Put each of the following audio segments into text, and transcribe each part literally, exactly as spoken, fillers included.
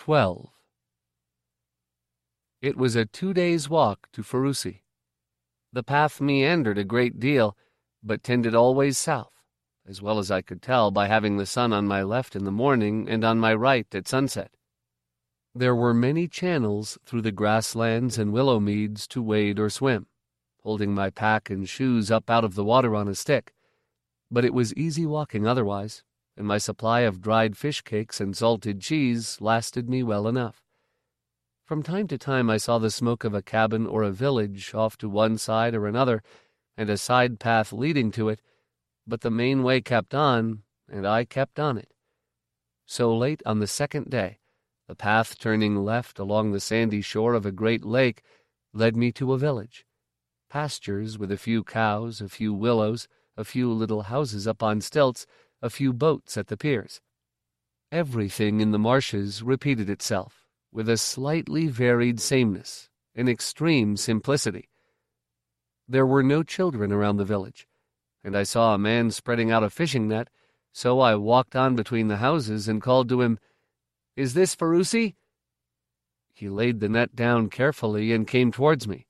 twelve. It was a two days' walk to Farusi. The path meandered a great deal, but tended always south, as well as I could tell by having the sun on my left in the morning and on my right at sunset. There were many channels through the grasslands and willow meads to wade or swim, holding my pack and shoes up out of the water on a stick, but it was easy walking otherwise, and my supply of dried fish cakes and salted cheese lasted me well enough. From time to time I saw the smoke of a cabin or a village off to one side or another, and a side path leading to it, but the main way kept on, and I kept on it. So late on the second day, the path turning left along the sandy shore of a great lake led me to a village. Pastures with a few cows, a few willows, a few little houses up on stilts, a few boats at the piers. Everything in the marshes repeated itself, with a slightly varied sameness, an extreme simplicity. There were no children around the village, and I saw a man spreading out a fishing net, so I walked on between the houses and called to him, "Is this Farusi?" He laid the net down carefully and came towards me.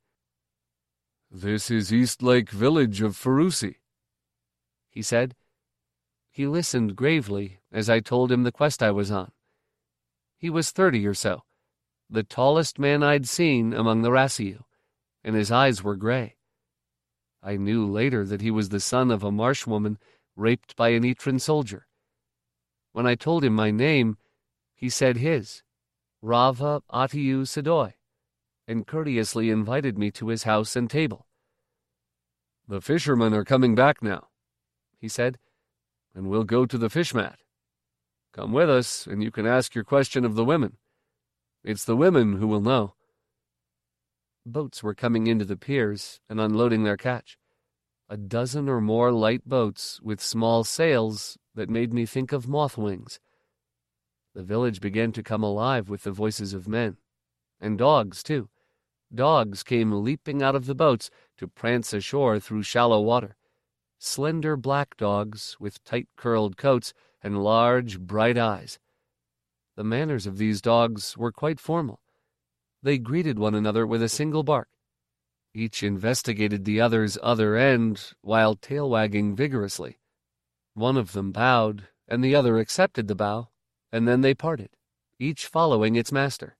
"This is East Lake village of Farusi," he said. He listened gravely as I told him the quest I was on. He was thirty or so, the tallest man I'd seen among the Rassiu, and his eyes were gray. I knew later that he was the son of a marsh woman raped by an Etran soldier. When I told him my name, he said his, Rava Atiu Sadoy, and courteously invited me to his house and table. "The fishermen are coming back now," he said, "and we'll go to the fish mat. Come with us, and you can ask your question of the women. It's the women who will know." Boats were coming into the piers and unloading their catch. A dozen or more light boats with small sails that made me think of moth wings. The village began to come alive with the voices of men. And dogs, too. Dogs came leaping out of the boats to prance ashore through shallow water. Slender black dogs with tight-curled coats and large, bright eyes. The manners of these dogs were quite formal. They greeted one another with a single bark. Each investigated the other's other end while tail-wagging vigorously. One of them bowed, and the other accepted the bow, and then they parted, each following its master.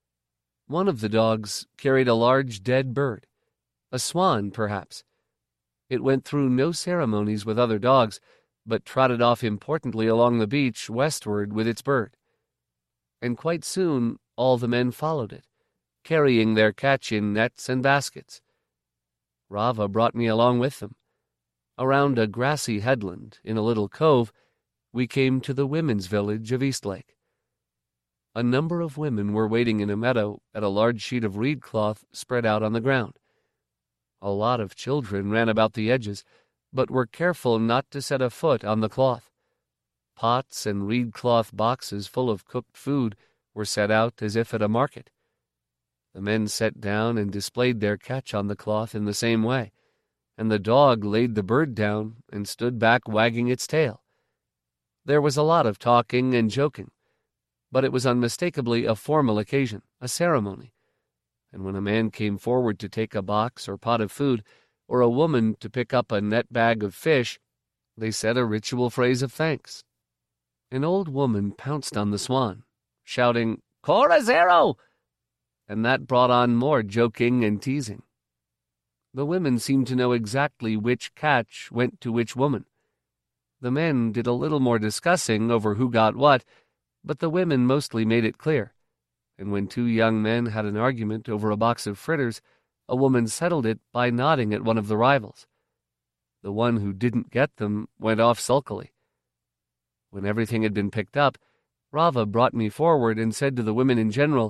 One of the dogs carried a large dead bird, a swan, perhaps. It went through no ceremonies with other dogs, but trotted off importantly along the beach westward with its bird. And quite soon all the men followed it, carrying their catch in nets and baskets. Rava brought me along with them. Around a grassy headland, in a little cove, we came to the women's village of Eastlake. A number of women were waiting in a meadow at a large sheet of reed cloth spread out on the ground. A lot of children ran about the edges, but were careful not to set a foot on the cloth. Pots and reed cloth boxes full of cooked food were set out as if at a market. The men sat down and displayed their catch on the cloth in the same way, and the dog laid the bird down and stood back wagging its tail. There was a lot of talking and joking, but it was unmistakably a formal occasion, a ceremony, and when a man came forward to take a box or pot of food, or a woman to pick up a net bag of fish, they said a ritual phrase of thanks. An old woman pounced on the swan, shouting, "Corazero!" and that brought on more joking and teasing. The women seemed to know exactly which catch went to which woman. The men did a little more discussing over who got what, but the women mostly made it clear, and when two young men had an argument over a box of fritters, a woman settled it by nodding at one of the rivals. The one who didn't get them went off sulkily. When everything had been picked up, Rava brought me forward and said to the women in general,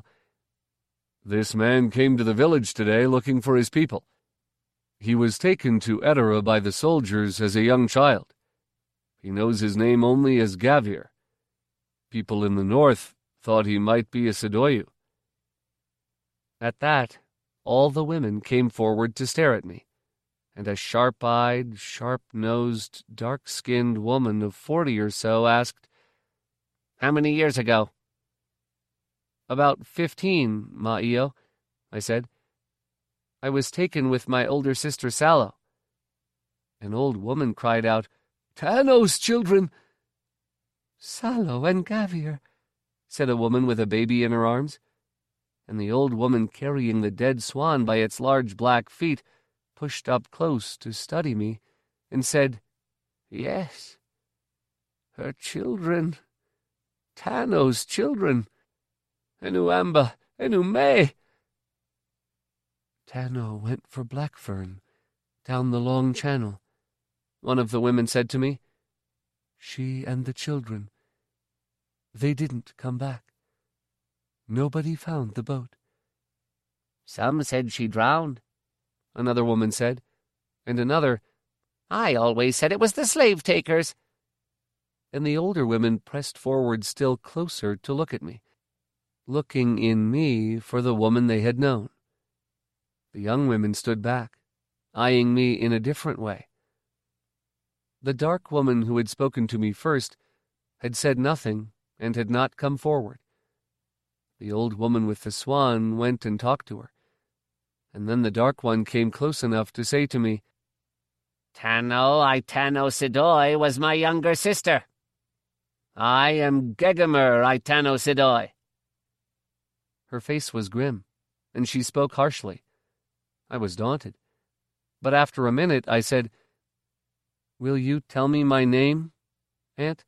"This man came to the village today looking for his people. He was taken to Edera by the soldiers as a young child. He knows his name only as Gavir. People in the north thought he might be a Sadoyu." At that, all the women came forward to stare at me, and a sharp-eyed, sharp-nosed, dark-skinned woman of forty or so asked, "How many years ago?" About fifteen, Ma'io, I said. I was taken with my older sister Sallow. An old woman cried out, Tano's children! Sallow and Gavier, said a woman with a baby in her arms, and the old woman carrying the dead swan by its large black feet pushed up close to study me and said, Yes, her children, Tano's children, Enuamba, Enume. Tano went for Blackfern, down the long channel, one of the women said to me. She and the children. They didn't come back. Nobody found the boat. Some said she drowned, another woman said, and another, I always said it was the slave-takers. And the older women pressed forward still closer to look at me, looking in me for the woman they had known. The young women stood back, eyeing me in a different way. The dark woman who had spoken to me first had said nothing and had not come forward. The old woman with the swan went and talked to her, and then the dark one came close enough to say to me, Tano Itano Sidoi was my younger sister. I am Gegamer Itano Sidoi. Her face was grim, and she spoke harshly. I was daunted, but after a minute I said, Will you tell me my name, Aunt?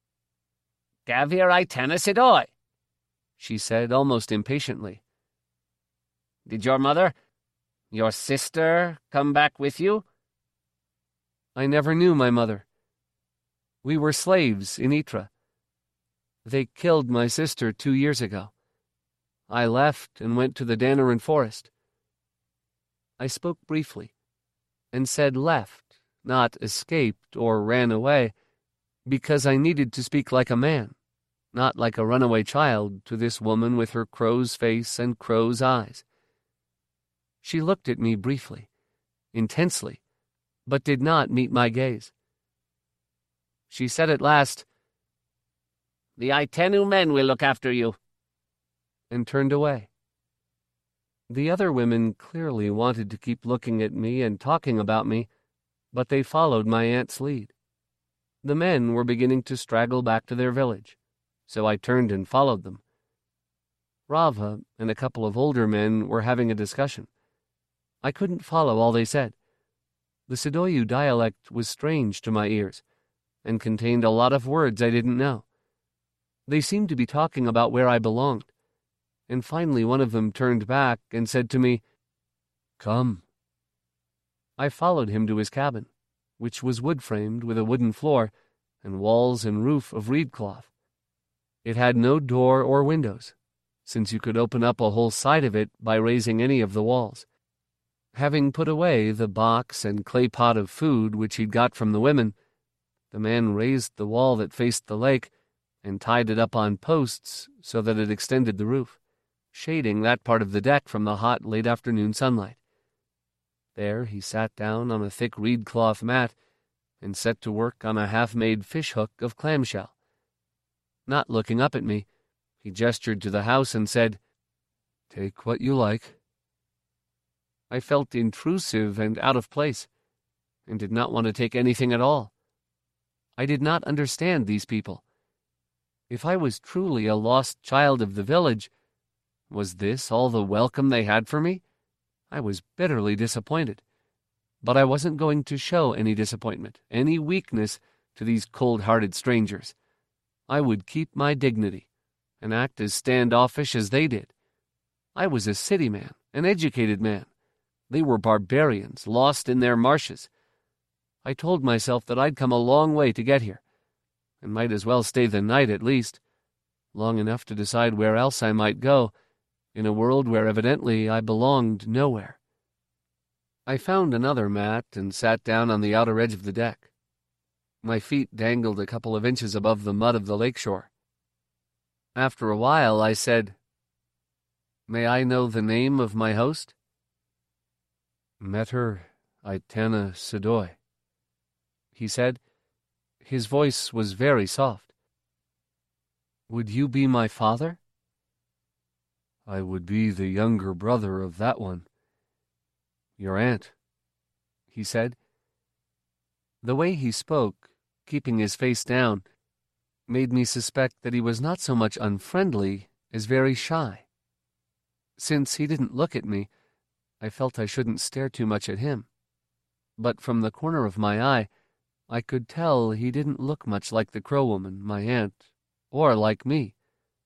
Gavier Itana Sidoi, she said almost impatiently. Did your mother, your sister, come back with you? I never knew my mother. We were slaves in Ytra. They killed my sister two years ago. I left and went to the Danaran forest. I spoke briefly, and said left, not escaped or ran away, because I needed to speak like a man, not like a runaway child, to this woman with her crow's face and crow's eyes. She looked at me briefly, intensely, but did not meet my gaze. She said at last, The Itenu men will look after you, and turned away. The other women clearly wanted to keep looking at me and talking about me, but they followed my aunt's lead. The men were beginning to straggle back to their village, so I turned and followed them. Rava and a couple of older men were having a discussion. I couldn't follow all they said. The Sidoyu dialect was strange to my ears, and contained a lot of words I didn't know. They seemed to be talking about where I belonged, and finally one of them turned back and said to me, Come. I followed him to his cabin, which was wood-framed with a wooden floor and walls and roof of reed cloth. It had no door or windows, since you could open up a whole side of it by raising any of the walls. Having put away the box and clay pot of food which he'd got from the women, the man raised the wall that faced the lake and tied it up on posts so that it extended the roof, shading that part of the deck from the hot late-afternoon sunlight. There he sat down on a thick reed-cloth mat and set to work on a half-made fish-hook of clamshell. Not looking up at me, he gestured to the house and said, Take what you like. I felt intrusive and out of place, and did not want to take anything at all. I did not understand these people. If I was truly a lost child of the village, was this all the welcome they had for me? I was bitterly disappointed. But I wasn't going to show any disappointment, any weakness to these cold-hearted strangers. I would keep my dignity, and act as standoffish as they did. I was a city man, an educated man. They were barbarians, lost in their marshes. I told myself that I'd come a long way to get here, and might as well stay the night at least, long enough to decide where else I might go, in a world where evidently I belonged nowhere. I found another mat and sat down on the outer edge of the deck. My feet dangled a couple of inches above the mud of the lakeshore. After a while I said, May I know the name of my host? Meter Itana Sidoi, he said. His voice was very soft. Would you be my father? I would be the younger brother of that one. Your aunt, he said. The way he spoke, keeping his face down, made me suspect that he was not so much unfriendly as very shy. Since he didn't look at me, I felt I shouldn't stare too much at him. But from the corner of my eye, I could tell he didn't look much like the Crow Woman, my aunt, or like me.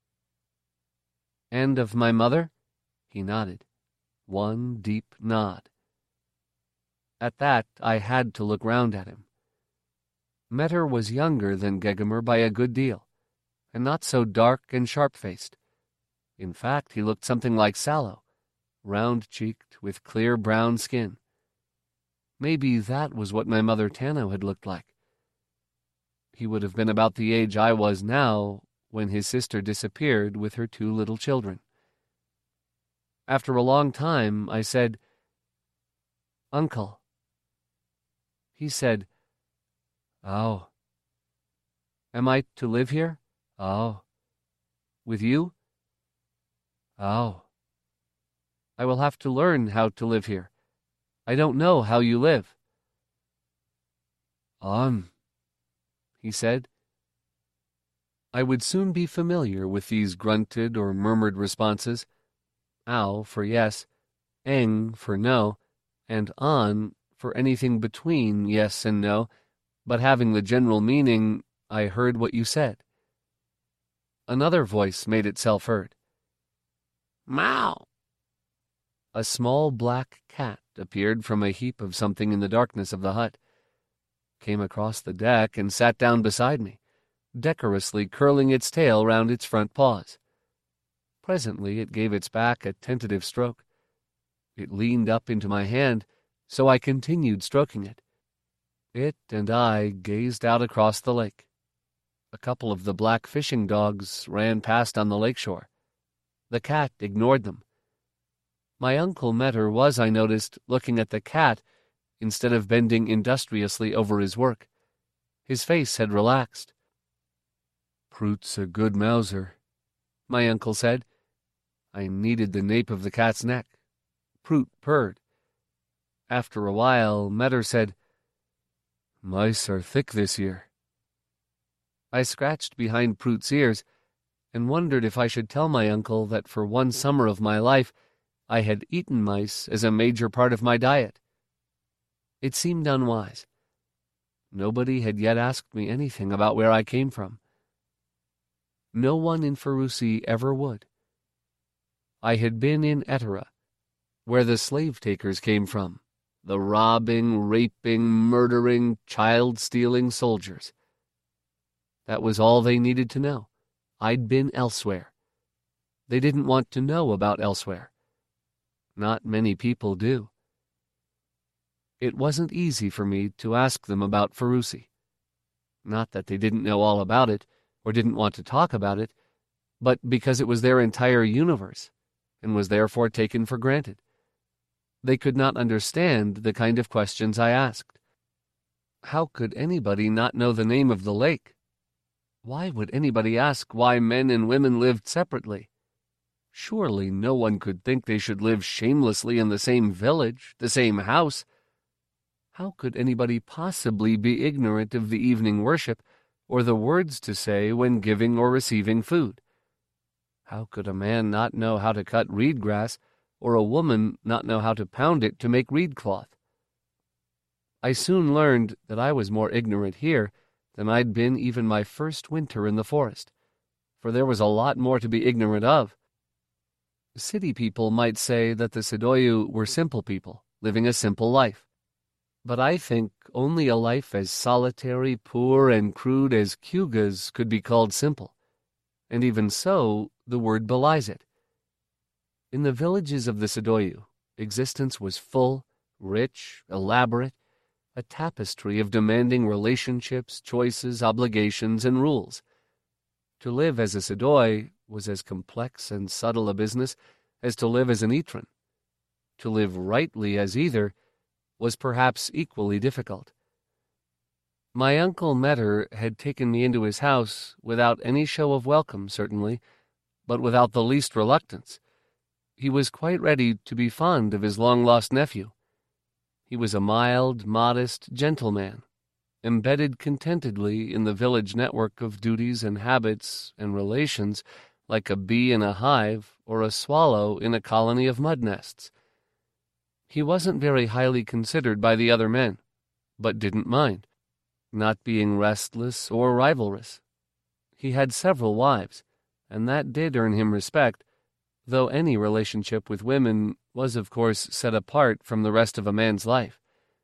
And of my mother? He nodded. One deep nod. At that, I had to look round at him. Metter was younger than Gegemer by a good deal, and not so dark and sharp-faced. In fact, he looked something like Sallow, round-cheeked, with clear brown skin. Maybe that was what my mother Tano had looked like. He would have been about the age I was now when his sister disappeared with her two little children. After a long time, I said, "Uncle." He said, "Oh." "Am I to live here?" "Oh." "With you?" "Oh." "I will have to learn how to live here. I don't know how you live." "Um," he said. I would soon be familiar with these grunted or murmured responses. Ow for yes, eng for no, and on for anything between yes and no, but having the general meaning, I heard what you said. Another voice made itself heard. "Meow." A small black cat appeared from a heap of something in the darkness of the hut, came across the deck and sat down beside me, decorously curling its tail round its front paws. Presently it gave its back a tentative stroke. It leaned up into my hand, so I continued stroking it. It and I gazed out across the lake. A couple of the black fishing dogs ran past on the lake shore. The cat ignored them. My Uncle Metter was, I noticed, looking at the cat instead of bending industriously over his work. His face had relaxed. "Proot's a good mouser," my uncle said. I kneaded the nape of the cat's neck. Proot purred. After a while, Metter said, "Mice are thick this year." I scratched behind Proot's ears and wondered if I should tell my uncle that for one summer of my life I had eaten mice as a major part of my diet. It seemed unwise. Nobody had yet asked me anything about where I came from. No one in Ferrusi ever would. I had been in Etera, where the slave-takers came from, the robbing, raping, murdering, child-stealing soldiers. That was all they needed to know. I'd been elsewhere. They didn't want to know about elsewhere. Not many people do. It wasn't easy for me to ask them about Ferrusi. Not that they didn't know all about it, or didn't want to talk about it, but because it was their entire universe, and was therefore taken for granted. They could not understand the kind of questions I asked. How could anybody not know the name of the lake? Why would anybody ask why men and women lived separately? Surely no one could think they should live shamelessly in the same village, the same house. How could anybody possibly be ignorant of the evening worship, or the words to say when giving or receiving food? How could a man not know how to cut reed grass, or a woman not know how to pound it to make reed cloth? I soon learned that I was more ignorant here than I'd been even my first winter in the forest, for there was a lot more to be ignorant of. City people might say that the Sidoyu were simple people, living a simple life. But I think only a life as solitary, poor, and crude as Kyuga's could be called simple. And even so, the word belies it. In the villages of the Sidoyu, existence was full, rich, elaborate, a tapestry of demanding relationships, choices, obligations, and rules. To live as a Sidoi was as complex and subtle a business as to live as an Itran. To live rightly as either was perhaps equally difficult. My Uncle Metter had taken me into his house without any show of welcome, certainly, but without the least reluctance, he was quite ready to be fond of his long-lost nephew. He was a mild, modest, gentle man, embedded contentedly in the village network of duties and habits and relations like a bee in a hive or a swallow in a colony of mud nests. He wasn't very highly considered by the other men, but didn't mind, not being restless or rivalrous. He had several wives, and that did earn him respect, though any relationship with women was, of course, set apart from the rest of a man's life.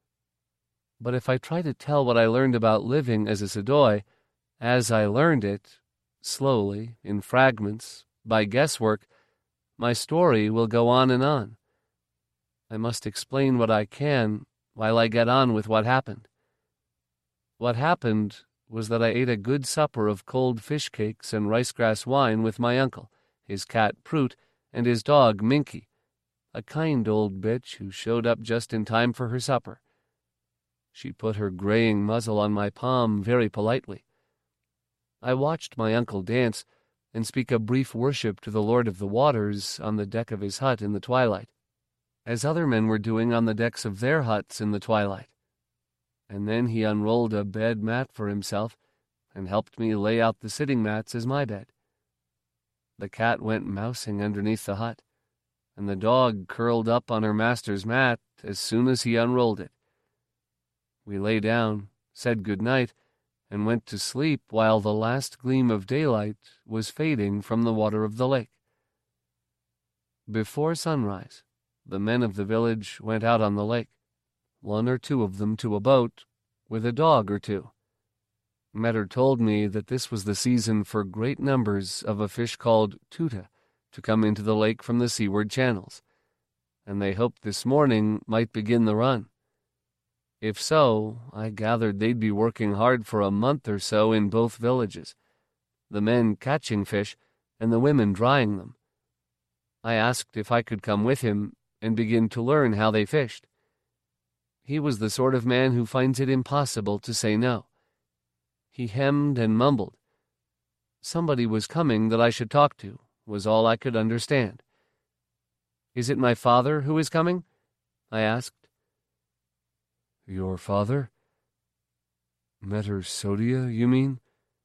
But if I try to tell what I learned about living as a Sedoi, as I learned it, slowly, in fragments, by guesswork, my story will go on and on. I must explain what I can while I get on with what happened. What happened was that I ate a good supper of cold fish cakes and ricegrass wine with my uncle, his cat Proot, and his dog Minky, a kind old bitch who showed up just in time for her supper. She put her graying muzzle on my palm very politely. I watched my uncle dance and speak a brief worship to the Lord of the Waters on the deck of his hut in the twilight, as other men were doing on the decks of their huts in the twilight. And then he unrolled a bed mat for himself and helped me lay out the sitting mats as my bed. The cat went mousing underneath the hut, and the dog curled up on her master's mat as soon as he unrolled it. We lay down, said good night, and went to sleep while the last gleam of daylight was fading from the water of the lake. Before sunrise, the men of the village went out on the lake, one or two of them to a boat, with a dog or two. Metter told me that this was the season for great numbers of a fish called tuta to come into the lake from the seaward channels, and they hoped this morning might begin the run. If so, I gathered they'd be working hard for a month or so in both villages, the men catching fish and the women drying them. I asked if I could come with him and begin to learn how they fished. He was the sort of man who finds it impossible to say no. He hemmed and mumbled. Somebody was coming that I should talk to, was all I could understand. "Is it my father who is coming?" I asked. "Your father? Metter Sodia, you mean?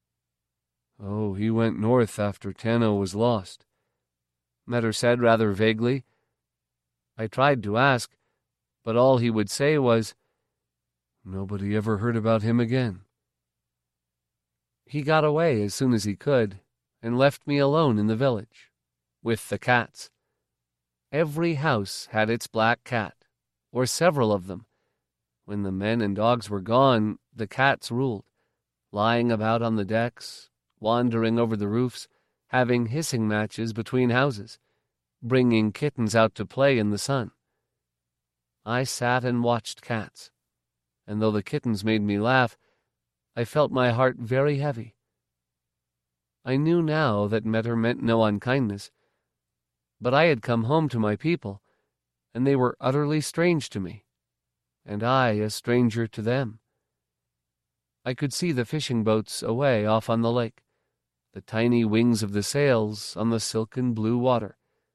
Oh, he went north after Tano was lost," Metter said rather vaguely. I tried to ask, but all he would say was, "Nobody ever heard about him again." He got away as soon as he could, and left me alone in the village, with the cats. Every house had its black cat, or several of them. When the men and dogs were gone, the cats ruled, lying about on the decks, wandering over the roofs, having hissing matches between houses, bringing kittens out to play in the sun. I sat and watched cats, and though the kittens made me laugh, I felt my heart very heavy. I knew now that Metter meant no unkindness, but I had come home to my people, and they were utterly strange to me, and I a stranger to them. I could see the fishing boats away off on the lake, the tiny wings of the sails on the silken blue water.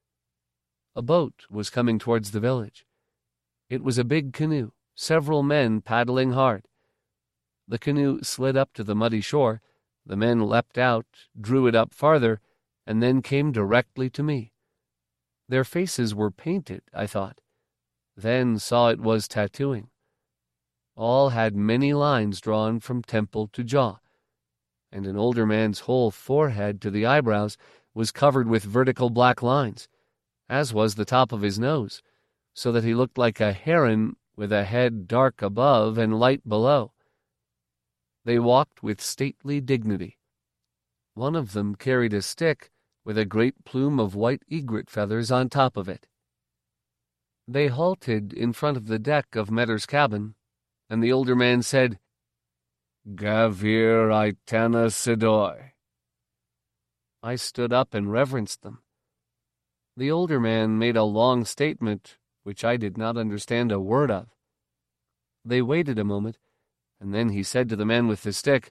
A boat was coming towards the village. It was a big canoe, several men paddling hard. The canoe slid up to the muddy shore, the men leapt out, drew it up farther, and then came directly to me. Their faces were painted, I thought, then saw it was tattooing. All had many lines drawn from temple to jaw, and an older man's whole forehead to the eyebrows was covered with vertical black lines, as was the top of his nose, so that he looked like a heron with a head dark above and light below. They walked with stately dignity. One of them carried a stick with a great plume of white egret feathers on top of it. They halted in front of the deck of Metter's cabin, and the older man said, "Gavir Aitana Sedoi." I stood up and reverenced them. The older man made a long statement which I did not understand a word of. They waited a moment, and then he said to the man with the stick,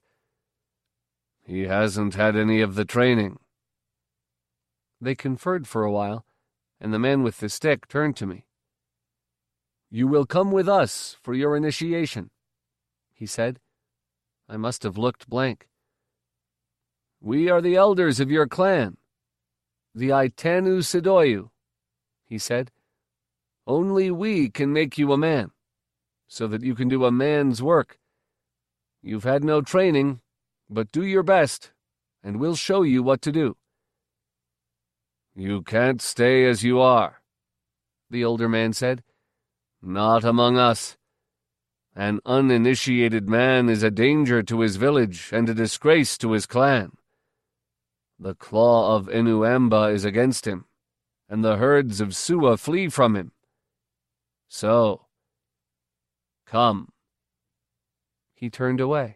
"He hasn't had any of the training." They conferred for a while, and the man with the stick turned to me. "You will come with us for your initiation," he said. I must have looked blank. "We are the elders of your clan, the Aitanu Sidoyu," he said. "Only we can make you a man, so that you can do a man's work. You've had no training, but do your best, and we'll show you what to do." "You can't stay as you are," the older man said. "Not among us. An uninitiated man is a danger to his village and a disgrace to his clan. The claw of Enuamba is against him, and the herds of Sua flee from him. So, come." He turned away.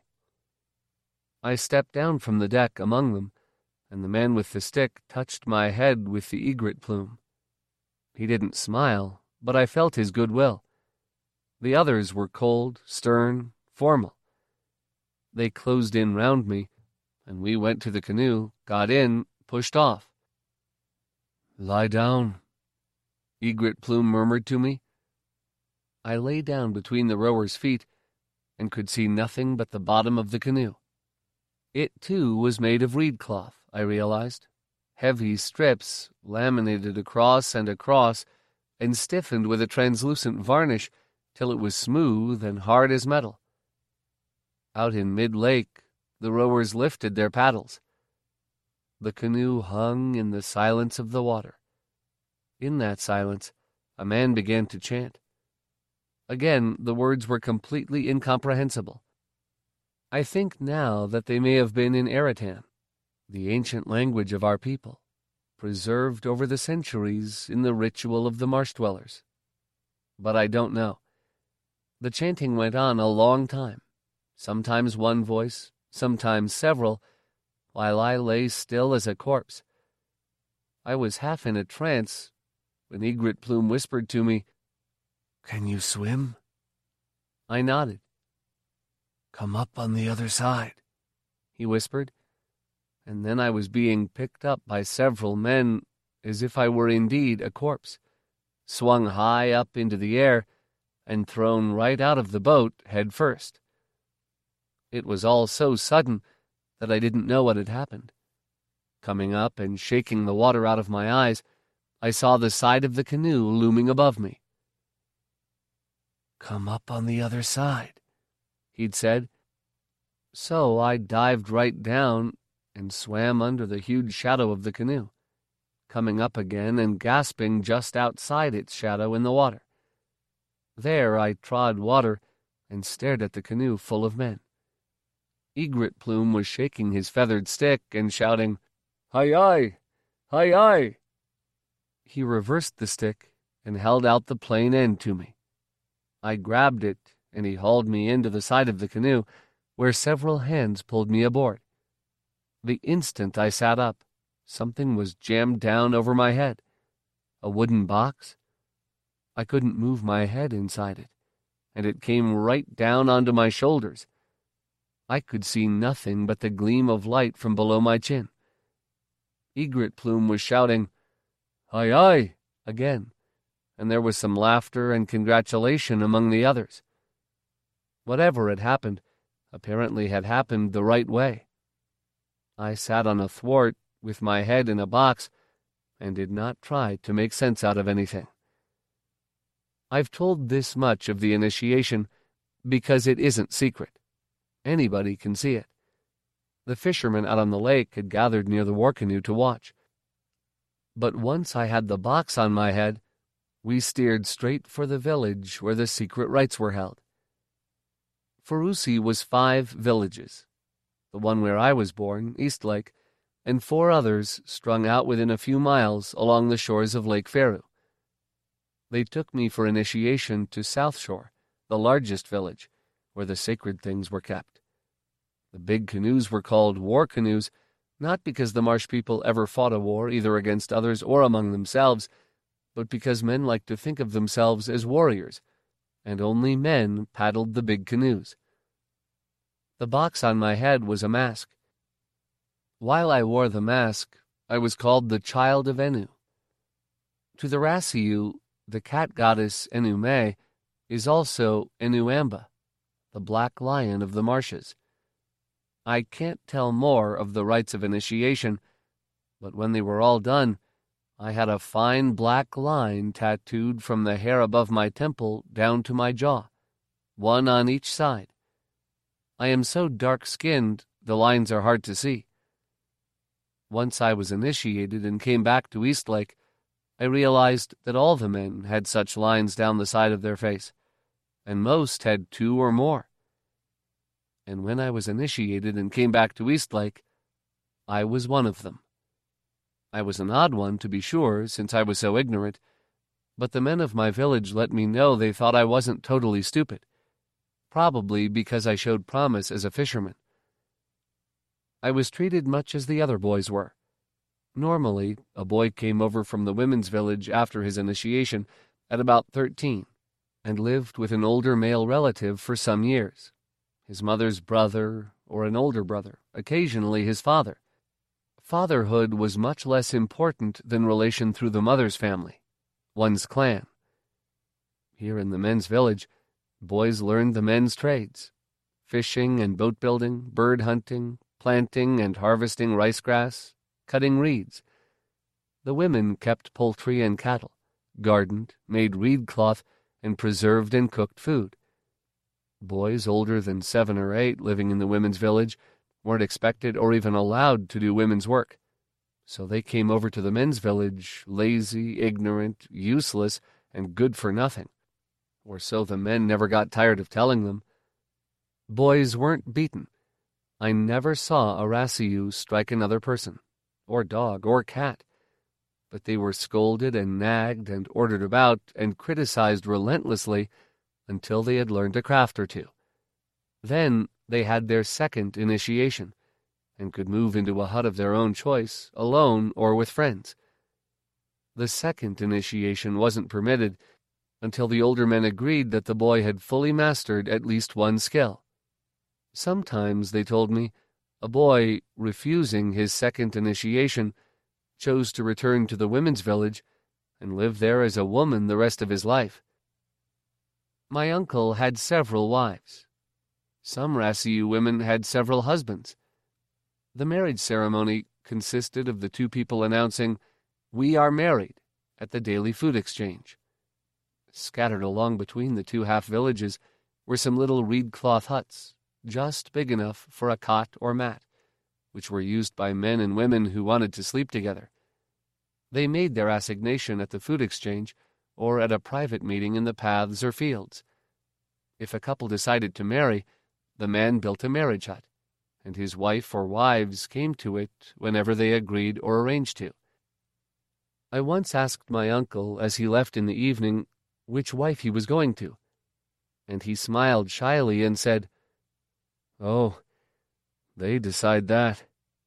I stepped down from the deck among them, and the man with the stick touched my head with the egret plume. He didn't smile, but I felt his goodwill. The others were cold, stern, formal. They closed in round me, and we went to the canoe, got in, pushed off. "Lie down," Egret Plume murmured to me. I lay down between the rower's feet and could see nothing but the bottom of the canoe. It, too, was made of reed cloth, I realized. Heavy strips, laminated across and across, and stiffened with a translucent varnish till it was smooth and hard as metal. Out in mid-lake, the rowers lifted their paddles. The canoe hung in the silence of the water. In that silence, a man began to chant. Again, the words were completely incomprehensible. I think now that they may have been in Aratan, the ancient language of our people, preserved over the centuries in the ritual of the marsh dwellers. But I don't know. The chanting went on a long time, sometimes one voice, sometimes several, while I lay still as a corpse. I was half in a trance when Egret Plume whispered to me, "Can you swim?" I nodded. "Come up on the other side," he whispered, and then I was being picked up by several men as if I were indeed a corpse, swung high up into the air, and thrown right out of the boat head first. It was all so sudden that I didn't know what had happened. Coming up and shaking the water out of my eyes, I saw the side of the canoe looming above me. "Come up on the other side," he'd said. So I dived right down and swam under the huge shadow of the canoe, coming up again and gasping just outside its shadow in the water. There I trod water and stared at the canoe full of men. Egret Plume was shaking his feathered stick and shouting, "Hi-yi! Hi-yi!" He reversed the stick and held out the plain end to me. I grabbed it, and he hauled me into the side of the canoe, where several hands pulled me aboard. The instant I sat up, something was jammed down over my head. A wooden box? I couldn't move my head inside it, and it came right down onto my shoulders. I could see nothing but the gleam of light from below my chin. Egret Plume was shouting, "Hi-yi!" again, and there was some laughter and congratulation among the others. Whatever had happened apparently had happened the right way. I sat on a thwart with my head in a box and did not try to make sense out of anything. I've told this much of the initiation because it isn't secret. Anybody can see it. The fishermen out on the lake had gathered near the war canoe to watch. But once I had the box on my head, we steered straight for the village where the secret rites were held. Furusi was five villages, the one where I was born, Eastlake, and four others strung out within a few miles along the shores of Lake Feru. They took me for initiation to South Shore, the largest village, where the sacred things were kept. The big canoes were called war canoes, not because the marsh people ever fought a war either against others or among themselves, but because men liked to think of themselves as warriors, and only men paddled the big canoes. The box on my head was a mask. While I wore the mask, I was called the Child of Enu. To the Rasiu, the cat goddess Enume is also Enuamba, the black lion of the marshes. I can't tell more of the rites of initiation, but when they were all done, I had a fine black line tattooed from the hair above my temple down to my jaw, one on each side. I am so dark-skinned, the lines are hard to see. Once I was initiated and came back to Eastlake, I realized that all the men had such lines down the side of their face, and most had two or more. And when I was initiated and came back to Eastlake, I was one of them. I was an odd one, to be sure, since I was so ignorant, but the men of my village let me know they thought I wasn't totally stupid, probably because I showed promise as a fisherman. I was treated much as the other boys were. Normally, a boy came over from the women's village after his initiation at about thirteen and lived with an older male relative for some years, his mother's brother or an older brother, occasionally his father. Fatherhood was much less important than relation through the mother's family, one's clan. Here in the men's village, boys learned the men's trades, fishing and boat building, bird hunting, planting and harvesting rice grass, cutting reeds. The women kept poultry and cattle, gardened, made reed cloth, and preserved and cooked food. Boys older than seven or eight living in the women's village weren't expected or even allowed to do women's work, so they came over to the men's village lazy, ignorant, useless, and good for nothing, or so the men never got tired of telling them. Boys weren't beaten. I never saw a Rasiu strike another person, or dog, or cat, but they were scolded and nagged and ordered about and criticized relentlessly until they had learned a craft or two. Then they had their second initiation and could move into a hut of their own choice, alone or with friends. The second initiation wasn't permitted until the older men agreed that the boy had fully mastered at least one skill. Sometimes, they told me, a boy, refusing his second initiation, chose to return to the women's village and live there as a woman the rest of his life. My uncle had several wives. Some Rasiu women had several husbands. The marriage ceremony consisted of the two people announcing, "We are married," at the daily food exchange. Scattered along between the two half-villages were some little reed-cloth huts, just big enough for a cot or mat, which were used by men and women who wanted to sleep together. They made their assignation at the food exchange or at a private meeting in the paths or fields. If a couple decided to marry, the man built a marriage hut, and his wife or wives came to it whenever they agreed or arranged to. I once asked my uncle as he left in the evening which wife he was going to, and he smiled shyly and said, "Oh, they decide that."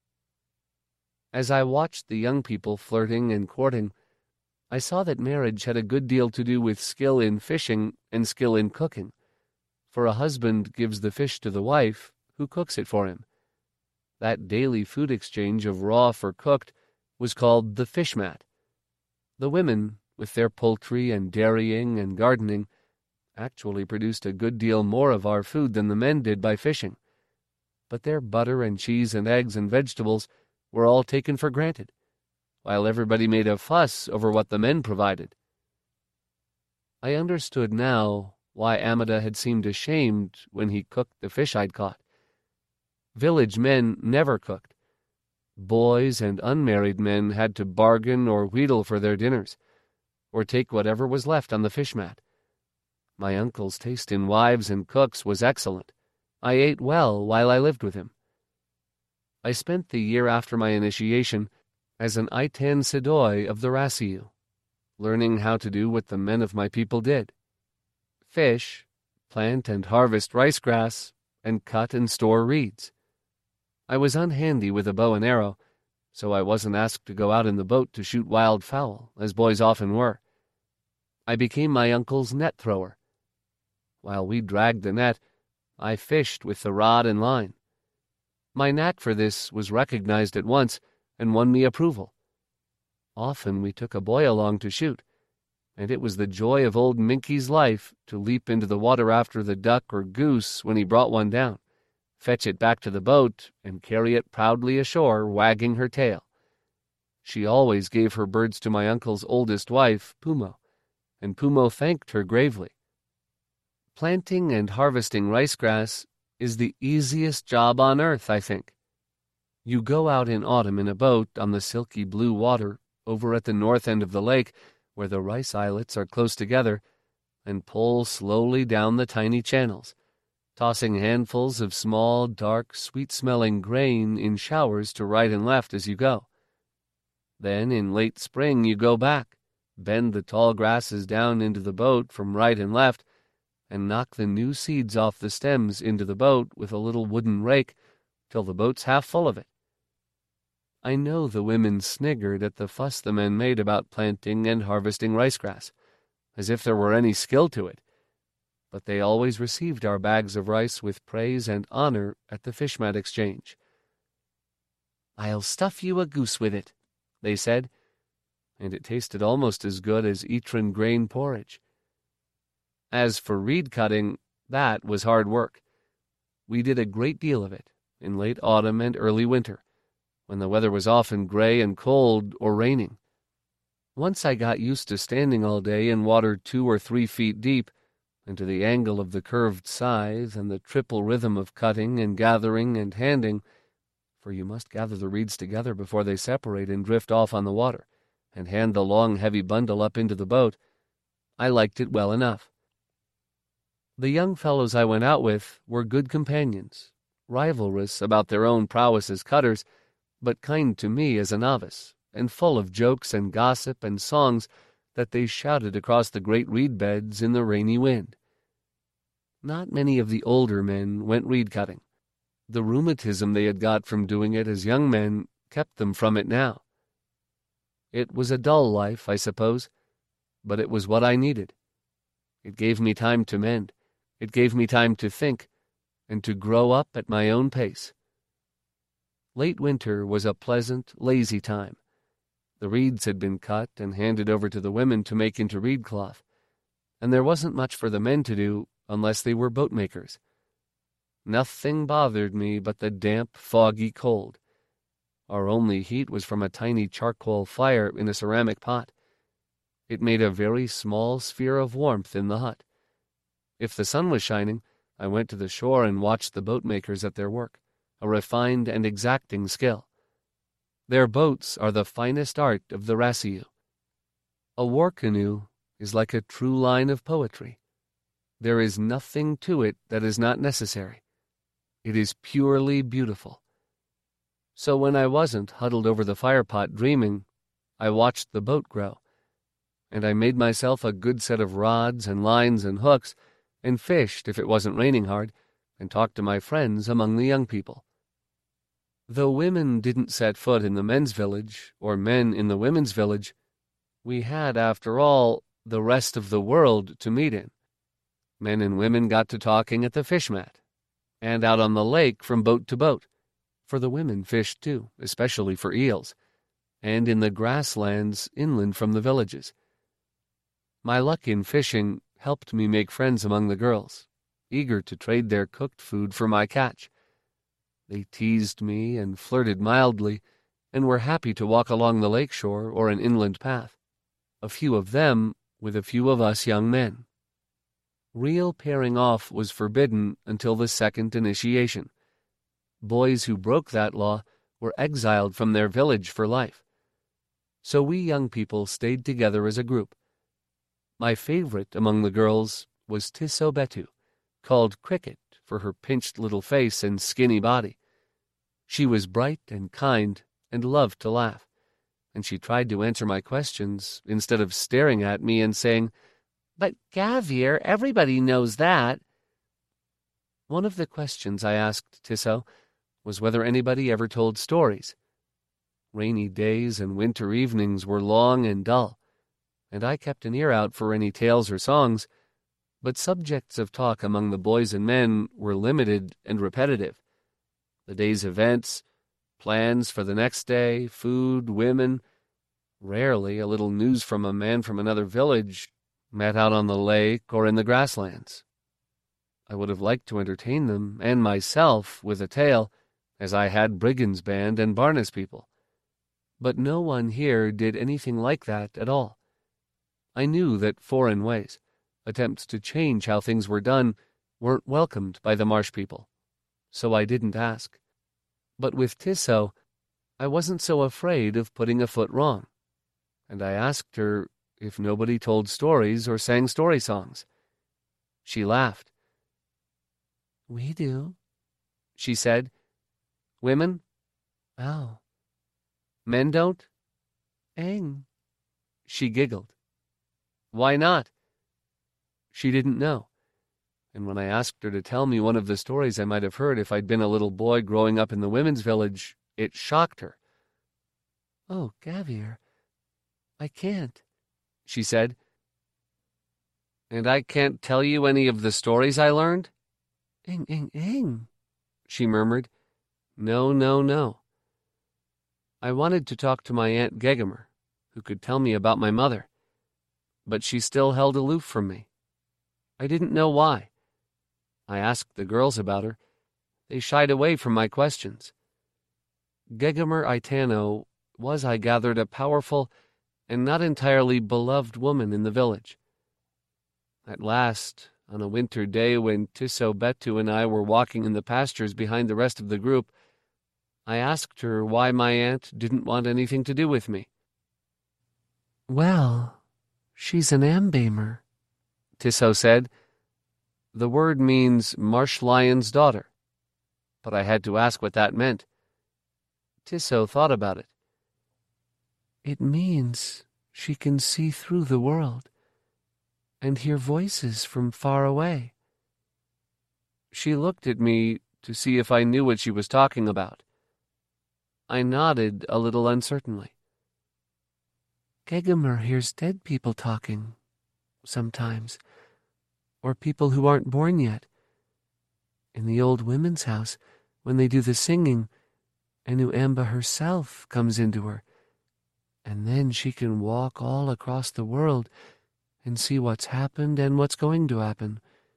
As I watched the young people flirting and courting, I saw that marriage had a good deal to do with skill in fishing and skill in cooking, for a husband gives the fish to the wife, who cooks it for him. That daily food exchange of raw for cooked was called the fish mat. The women, with their poultry and dairying and gardening, actually produced a good deal more of our food than the men did by fishing, but their butter and cheese and eggs and vegetables were all taken for granted, while everybody made a fuss over what the men provided. I understood now why Amida had seemed ashamed when he cooked the fish I'd caught. Village men never cooked. Boys and unmarried men had to bargain or wheedle for their dinners, or take whatever was left on the fish mat. My uncle's taste in wives and cooks was excellent. I ate well while I lived with him. I spent the year after my initiation as an Aitan Sedoi of the Rasiu, learning how to do what the men of my people did: fish, plant and harvest rice grass, and cut and store reeds. I was unhandy with a bow and arrow, so I wasn't asked to go out in the boat to shoot wild fowl, as boys often were. I became my uncle's net thrower. While we dragged the net, I fished with the rod and line. My knack for this was recognized at once and won me approval. Often we took a boy along to shoot, and it was the joy of old Minky's life to leap into the water after the duck or goose when he brought one down, fetch it back to the boat, and carry it proudly ashore, wagging her tail. She always gave her birds to my uncle's oldest wife, Pumo, and Pumo thanked her gravely. Planting and harvesting rice grass is the easiest job on earth, I think. You go out in autumn in a boat on the silky blue water over at the north end of the lake, where the rice islets are close together, and pull slowly down the tiny channels, tossing handfuls of small, dark, sweet-smelling grain in showers to right and left as you go. Then, in late spring, you go back, bend the tall grasses down into the boat from right and left, and knock the new seeds off the stems into the boat with a little wooden rake till the boat's half full of it. I know the women sniggered at the fuss the men made about planting and harvesting rice grass, as if there were any skill to it, but they always received our bags of rice with praise and honor at the fish mat exchange. "I'll stuff you a goose with it," they said, and it tasted almost as good as Etrin grain porridge. As for reed cutting, that was hard work. We did a great deal of it in late autumn and early winter, when the weather was often gray and cold or raining. Once I got used to standing all day in water two or three feet deep, and to the angle of the curved scythe and the triple rhythm of cutting and gathering and handing, for you must gather the reeds together before they separate and drift off on the water, and hand the long, heavy bundle up into the boat, I liked it well enough. The young fellows I went out with were good companions, rivalrous about their own prowess as cutters, but kind to me as a novice, and full of jokes and gossip and songs that they shouted across the great reed beds in the rainy wind. Not many of the older men went reed cutting. The rheumatism they had got from doing it as young men kept them from it now. It was a dull life, I suppose, but it was what I needed. It gave me time to mend. It gave me time to think, and to grow up at my own pace. Late winter was a pleasant, lazy time. The reeds had been cut and handed over to the women to make into reed cloth, and there wasn't much for the men to do unless they were boat makers. Nothing bothered me but the damp, foggy cold. Our only heat was from a tiny charcoal fire in a ceramic pot. It made a very small sphere of warmth in the hut. If the sun was shining, I went to the shore and watched the boat makers at their work, a refined and exacting skill. Their boats are the finest art of the Rassiu. A war canoe is like a true line of poetry. There is nothing to it that is not necessary. It is purely beautiful. So when I wasn't huddled over the firepot dreaming, I watched the boat grow, and I made myself a good set of rods and lines and hooks, and fished if it wasn't raining hard, and talked to my friends among the young people. Though women didn't set foot in the men's village, or men in the women's village, we had, after all, the rest of the world to meet in. Men and women got to talking at the fish mat, and out on the lake from boat to boat, for the women fished too, especially for eels, and in the grasslands inland from the villages. My luck in fishing helped me make friends among the girls, eager to trade their cooked food for my catch. They teased me and flirted mildly, and were happy to walk along the lake shore or an inland path, a few of them with a few of us young men. Real pairing off was forbidden until the second initiation. Boys who broke that law were exiled from their village for life. So we young people stayed together as a group. My favorite among the girls was Tisobetu, called Cricket for her pinched little face and skinny body. She was bright and kind and loved to laugh, and she tried to answer my questions instead of staring at me and saying, "But, Gavir, everybody knows that." One of the questions I asked Tiso was whether anybody ever told stories. Rainy days and winter evenings were long and dull, and I kept an ear out for any tales or songs, but subjects of talk among the boys and men were limited and repetitive. The day's events, plans for the next day, food, women, Rarely a little news from a man from another village, met out on the lake or in the grasslands. I would have liked to entertain them, and myself, with a tale, as I had Brigand's band and Barnes people. But no one here did anything like that at all. I knew that foreign ways, attempts to change how things were done, weren't welcomed by the marsh people, so I didn't ask. But with Tissot, I wasn't so afraid of putting a foot wrong, and I asked her if nobody told stories or sang story songs. She laughed. "We do," she said. "Women?" "Oh." "Men don't?" "Eng." She giggled. "Why not?" She didn't know, and when I asked her to tell me one of the stories I might have heard if I'd been a little boy growing up in the women's village, it shocked her. "Oh, Gavir, I can't," she said. "And I can't tell you any of the stories I learned?" "Eng, eng, eng," she murmured. No, no, no. I wanted to talk to my Aunt Gegemer, who could tell me about my mother, but she still held aloof from me. I didn't know why. I asked the girls about her. They shied away from my questions. Gegemer Aitano was, I gathered, a powerful and not entirely beloved woman in the village. At last, on a winter day when Tissot Betu and I were walking in the pastures behind the rest of the group, I asked her why my aunt didn't want anything to do with me. "Well, she's an Ambamer," Tissot said. The word means marsh lion's daughter, but I had to ask what that meant. Tissot thought about it. "It means she can see through the world and hear voices from far away." She looked at me to see if I knew what she was talking about. I nodded a little uncertainly. "Gegemer hears dead people talking, sometimes, or people who aren't born yet. In the old women's house, when they do the singing, Anu Amba herself comes into her, and then she can walk all across the world and see what's happened and what's going to happen.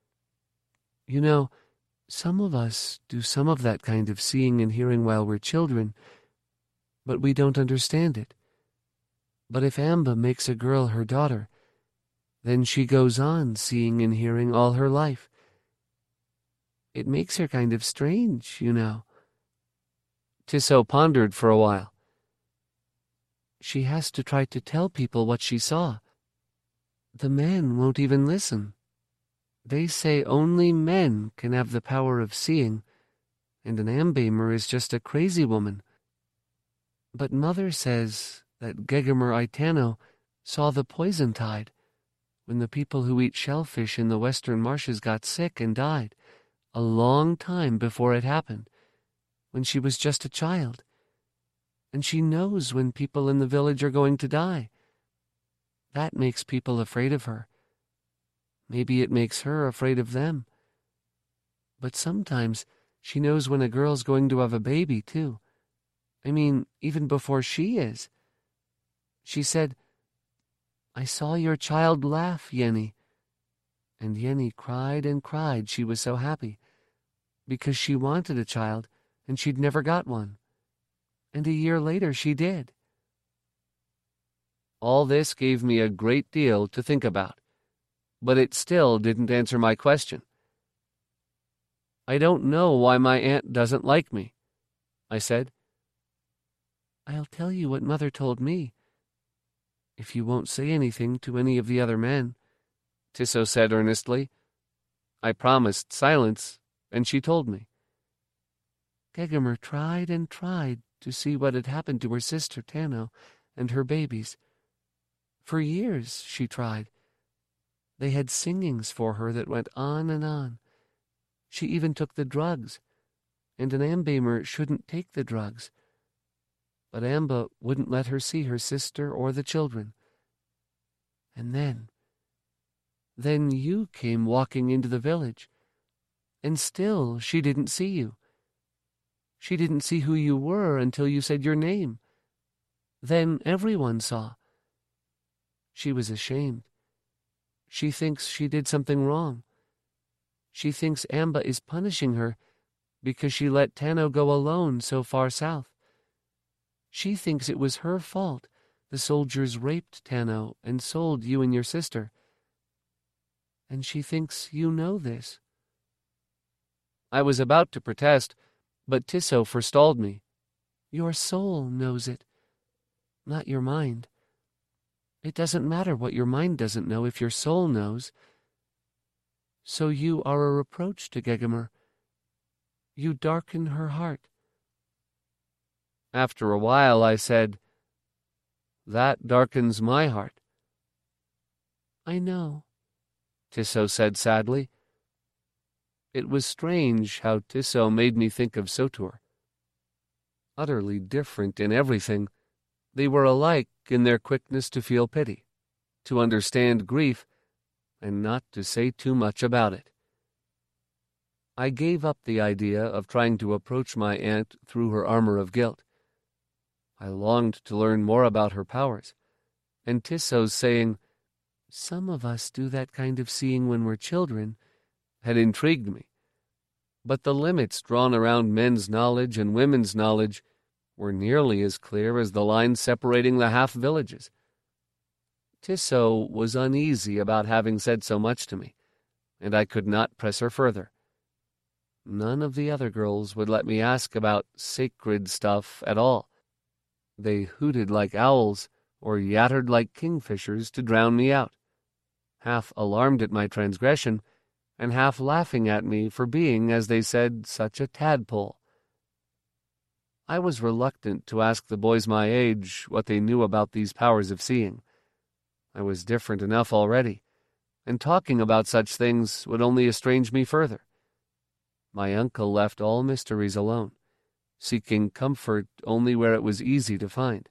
You know, some of us do some of that kind of seeing and hearing while we're children, but we don't understand it. But if Amba makes a girl her daughter, then she goes on seeing and hearing all her life. It makes her kind of strange, you know." Tissot pondered for a while. "She has to try to tell people what she saw. The men won't even listen. They say only men can have the power of seeing, and an Ambamer is just a crazy woman. But Mother says that Gegemer Aitano saw the poison tide when the people who eat shellfish in the western marshes got sick and died, a long time before it happened, when she was just a child. And she knows when people in the village are going to die. That makes people afraid of her. Maybe it makes her afraid of them. But sometimes she knows when a girl's going to have a baby, too. I mean, even before she is. She said, 'I saw your child laugh, Yenny.' And Yenny cried and cried, she was so happy, because she wanted a child, and she'd never got one. And a year later she did." All this gave me a great deal to think about, but it still didn't answer my question. "I don't know why my aunt doesn't like me," I said. "I'll tell you what Mother told me, if you won't say anything to any of the other men," Tissot said earnestly. I promised silence, and she told me. Gegemer tried and tried to see what had happened to her sister Tano and her babies. For years she tried. They had singings for her that went on and on. She even took the drugs, and an Ambamer shouldn't take the drugs. But Amba wouldn't let her see her sister or the children. And then, then you came walking into the village, and still she didn't see you. She didn't see who you were until you said your name. Then everyone saw. She was ashamed. She thinks she did something wrong. She thinks Amba is punishing her because she let Tano go alone so far south. She thinks it was her fault. The soldiers raped Tano and sold you and your sister. And she thinks you know this. I was about to protest, but Tiso forestalled me. Your soul knows it, not your mind. It doesn't matter what your mind doesn't know if your soul knows. So you are a reproach to Gegemer. You darken her heart. After a while I said, That darkens my heart. I know, Tiso said sadly. It was strange how Tiso made me think of Sotur. Utterly different in everything, they were alike in their quickness to feel pity, to understand grief, and not to say too much about it. I gave up the idea of trying to approach my aunt through her armor of guilt. I longed to learn more about her powers, and Tiso's saying, Some of us do that kind of seeing when we're children, had intrigued me. But the limits drawn around men's knowledge and women's knowledge were nearly as clear as the lines separating the half-villages. Tiso was uneasy about having said so much to me, and I could not press her further. None of the other girls would let me ask about sacred stuff at all. They hooted like owls or yattered like kingfishers to drown me out, half alarmed at my transgression, and half laughing at me for being, as they said, such a tadpole. I was reluctant to ask the boys my age what they knew about these powers of seeing. I was different enough already, and talking about such things would only estrange me further. My uncle left all mysteries alone, seeking comfort only where it was easy to find.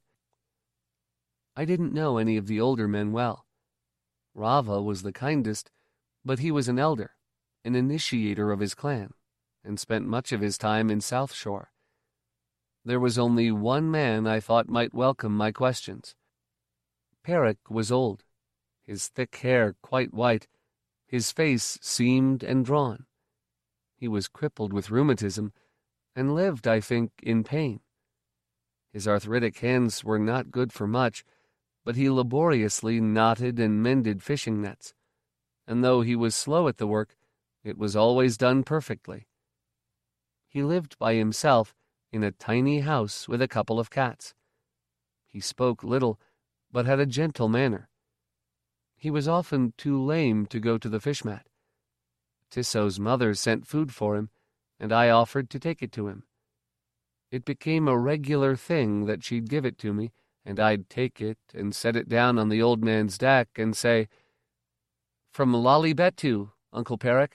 I didn't know any of the older men well. Rava was the kindest, but he was an elder, an initiator of his clan, and spent much of his time in South Shore. There was only one man I thought might welcome my questions. Perik was old, his thick hair quite white, his face seamed and drawn. He was crippled with rheumatism, and lived, I think, in pain. His arthritic hands were not good for much, but he laboriously knotted and mended fishing nets, and though he was slow at the work, it was always done perfectly. He lived by himself in a tiny house with a couple of cats. He spoke little, but had a gentle manner. He was often too lame to go to the fish mat. Tiso's mother sent food for him, and I offered to take it to him. It became a regular thing that she'd give it to me, and I'd take it and set it down on the old man's deck and say, From Lalibetu, Uncle Perik.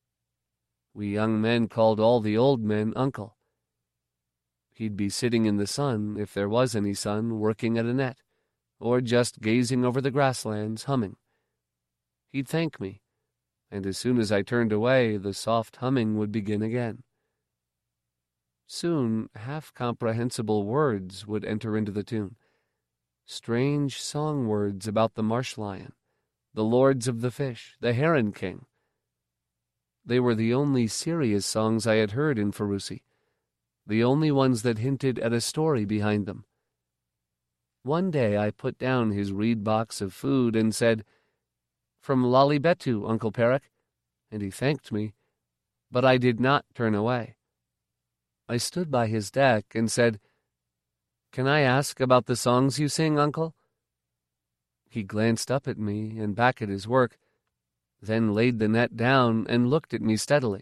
We young men called all the old men Uncle. He'd be sitting in the sun, if there was any sun, working at a net, or just gazing over the grasslands, humming. He'd thank me, and as soon as I turned away, the soft humming would begin again. Soon, half-comprehensible words would enter into the tune, strange song words about the marsh lion, the lords of the fish, the heron king. They were the only serious songs I had heard in Farusi, the only ones that hinted at a story behind them. One day I put down his reed box of food and said, From Lalibetu, Uncle Perik, and he thanked me, but I did not turn away. I stood by his deck and said, Can I ask about the songs you sing, Uncle? He glanced up at me and back at his work, then laid the net down and looked at me steadily.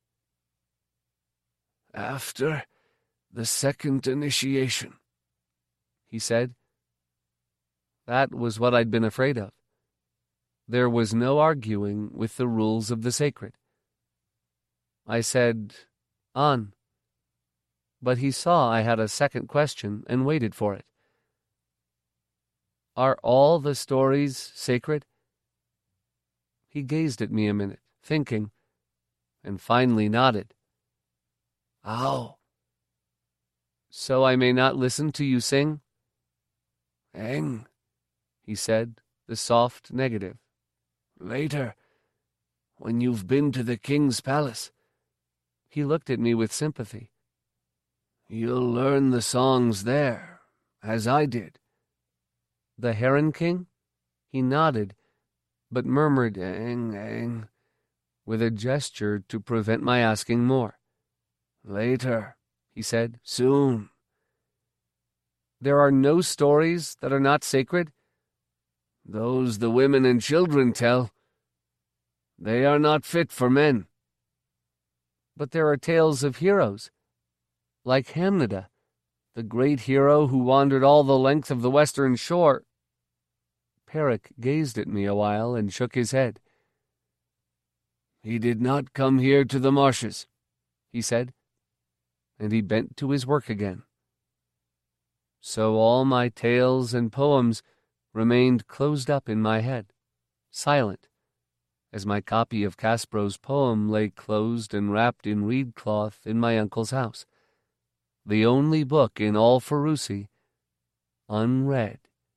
After the second initiation, he said. That was what I'd been afraid of. There was no arguing with the rules of the sacred. I said, On. But he saw I had a second question and waited for it. Are all the stories sacred? He gazed at me a minute, thinking, and finally nodded. How? So I may not listen to you sing? Eng, he said, the soft negative. Later, when you've been to the king's palace. He looked at me with sympathy. You'll learn the songs there, as I did. The Heron King? He nodded, but murmured Eng, eng, with a gesture to prevent my asking more. Later, he said. Soon. There are no stories that are not sacred? Those the women and children tell. They are not fit for men. But there are tales of heroes, like Hamnida, the great hero who wandered all the length of the western shore. Peric gazed at me a while and shook his head. He did not come here to the marshes, he said, and he bent to his work again. So all my tales and poems remained closed up in my head, silent, as my copy of Caspro's poem lay closed and wrapped in reed cloth in my uncle's house, the only book in all Ferruci unread.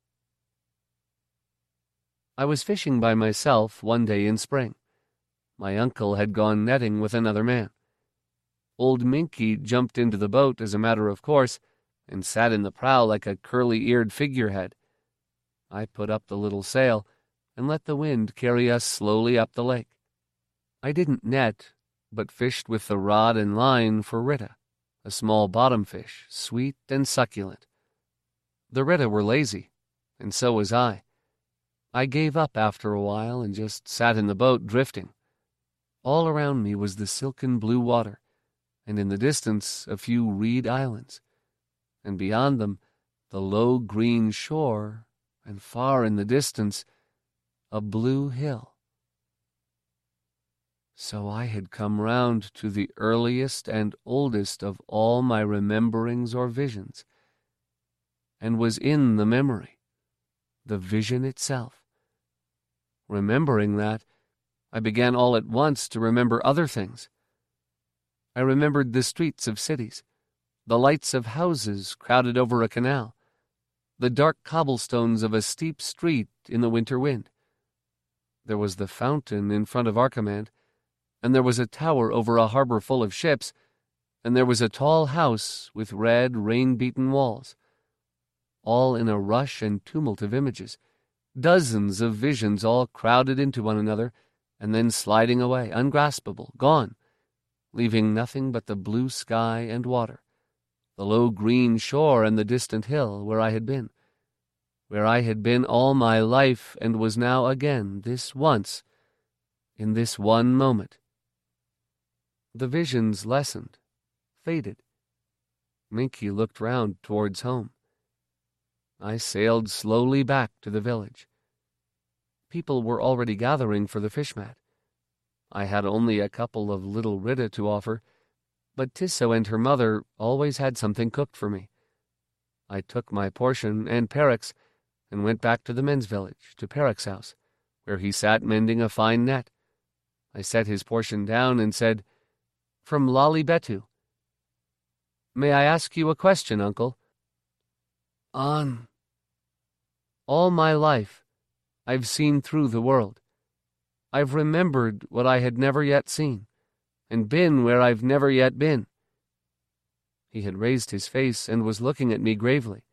I was fishing by myself one day in spring. My uncle had gone netting with another man. Old Minky jumped into the boat as a matter of course and sat in the prow like a curly-eared figurehead. I put up the little sail and let the wind carry us slowly up the lake. I didn't net, but fished with the rod and line for Ritta, a small bottom fish, sweet and succulent. The Ritta were lazy, and so was I. I gave up after a while and just sat in the boat drifting. All around me was the silken blue water, and in the distance a few reed islands, and beyond them the low green shore, and far in the distance a blue hill. So I had come round to the earliest and oldest of all my rememberings or visions, and was in the memory, the vision itself. Remembering that, I began all at once to remember other things. I remembered the streets of cities, the lights of houses crowded over a canal, the dark cobblestones of a steep street in the winter wind. There was the fountain in front of Archimand, and there was a tower over a harbor full of ships, and there was a tall house with red, rain-beaten walls, all in a rush and tumult of images, dozens of visions all crowded into one another, and then sliding away, ungraspable, gone, leaving nothing but the blue sky and water, the low green shore and the distant hill where I had been, where I had been all my life and was now again, this once, in this one moment. The visions lessened, faded. Minky looked round towards home. I sailed slowly back to the village. People were already gathering for the fish mat. I had only a couple of little Ritta to offer, but Tisso and her mother always had something cooked for me. I took my portion and Peric's and went back to the men's village, to Peric's house, where he sat mending a fine net. I set his portion down and said, "From Lali Betu. May I ask you a question, Uncle?" "On." "All my life, I've seen through the world. I've remembered what I had never yet seen, and been where I've never yet been." He had raised his face and was looking at me gravely.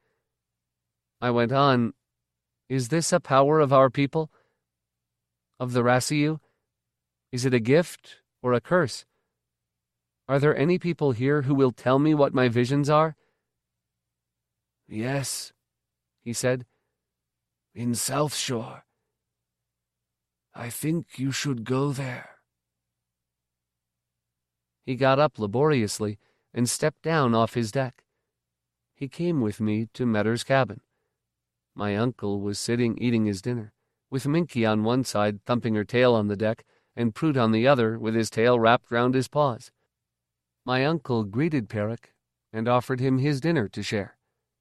I went on, "Is this a power of our people? Of the Rassiu? Is it a gift or a curse? Are there any people here who will tell me what my visions are?" "Yes," he said. "In South Shore. I think you should go there." He got up laboriously and stepped down off his deck. He came with me to Metter's cabin. My uncle was sitting eating his dinner, with Minky on one side thumping her tail on the deck, and Prout on the other with his tail wrapped round his paws. My uncle greeted Peric and offered him his dinner to share.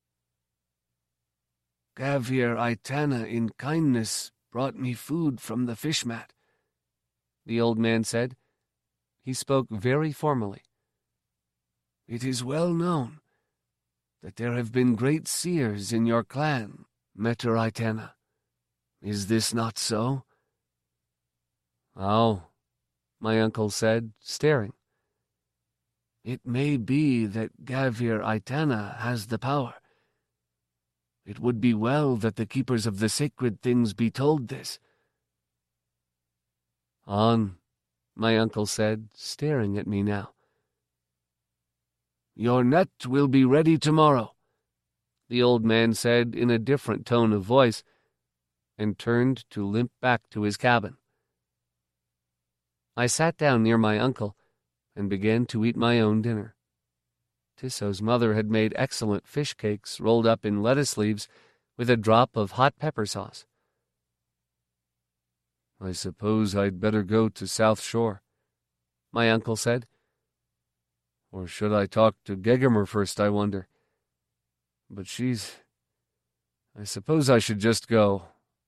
"Gavir Aitana in kindness brought me food from the fish mat," the old man said. He spoke very formally. "It is well known that there have been great seers in your clan Metter Aitana. Is this not so?" "Oh," my uncle said, staring. "It may be that Gavir Aitana has the power. It would be well that the keepers of the sacred things be told this." "On," my uncle said, staring at me now. "Your net will be ready tomorrow," the old man said in a different tone of voice, and turned to limp back to his cabin. I sat down near my uncle and began to eat my own dinner. Tisso's mother had made excellent fish cakes rolled up in lettuce leaves with a drop of hot pepper sauce. "I suppose I'd better go to South Shore," my uncle said. "Or should I talk to Gegemer first, I wonder? But she's... I suppose I should just go.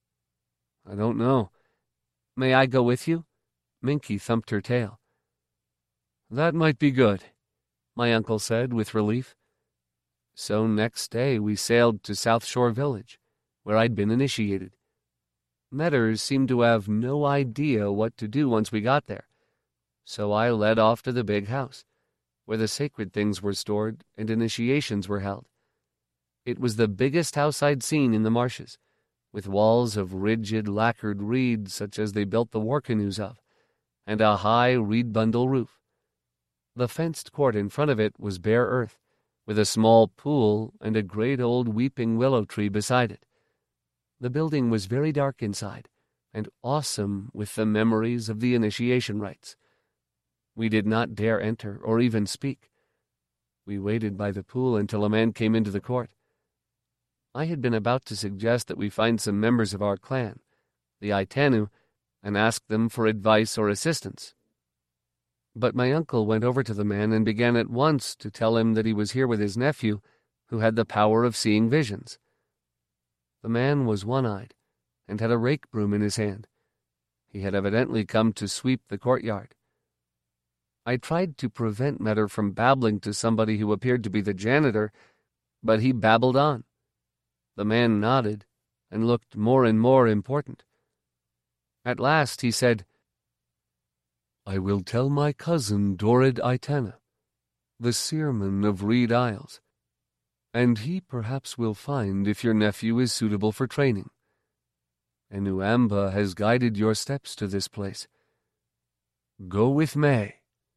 I don't know." "May I go with you?" Minky thumped her tail. "That might be good," my uncle said with relief. So next day we sailed to South Shore Village, where I'd been initiated. Metters seemed to have no idea what to do once we got there, so I led off to the big house, where the sacred things were stored and initiations were held. It was the biggest house I'd seen in the marshes, with walls of rigid lacquered reed such as they built the war canoes of, and a high reed bundle roof. The fenced court in front of it was bare earth, with a small pool and a great old weeping willow tree beside it. The building was very dark inside, and awesome with the memories of the initiation rites. We did not dare enter or even speak. We waited by the pool until a man came into the court. I had been about to suggest that we find some members of our clan, the Aitanu, and ask them for advice or assistance. But my uncle went over to the man and began at once to tell him that he was here with his nephew, who had the power of seeing visions. The man was one-eyed and had a rake broom in his hand. He had evidently come to sweep the courtyard. I tried to prevent Metter from babbling to somebody who appeared to be the janitor, but he babbled on. The man nodded and looked more and more important. At last he said, "I will tell my cousin Dorid Aitana, the seerman of Reed Isles, and he perhaps will find if your nephew is suitable for training. Enuamba has guided your steps to this place. Go with May."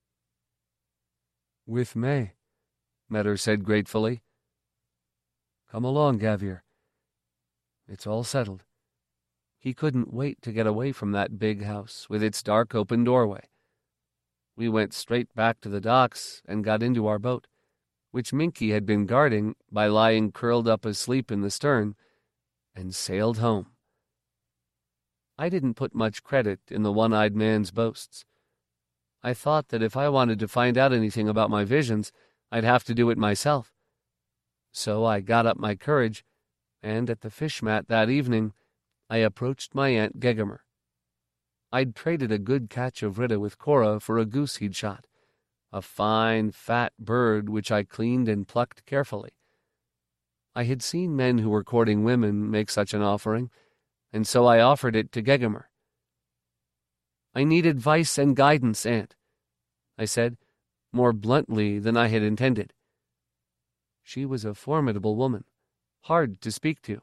"With May," Metter said gratefully. "Come along, Gavir. It's all settled." He couldn't wait to get away from that big house with its dark open doorway. We went straight back to the docks and got into our boat, which Minky had been guarding by lying curled up asleep in the stern, and sailed home. I didn't put much credit in the one-eyed man's boasts. I thought that if I wanted to find out anything about my visions, I'd have to do it myself. So I got up my courage, and at the fish mat that evening, I approached my Aunt Gegemer. I'd traded a good catch of Rita with Cora for a goose he'd shot, a fine, fat bird which I cleaned and plucked carefully. I had seen men who were courting women make such an offering, and so I offered it to Gegemer. "I need advice and guidance, Aunt," I said, more bluntly than I had intended. She was a formidable woman, hard to speak to.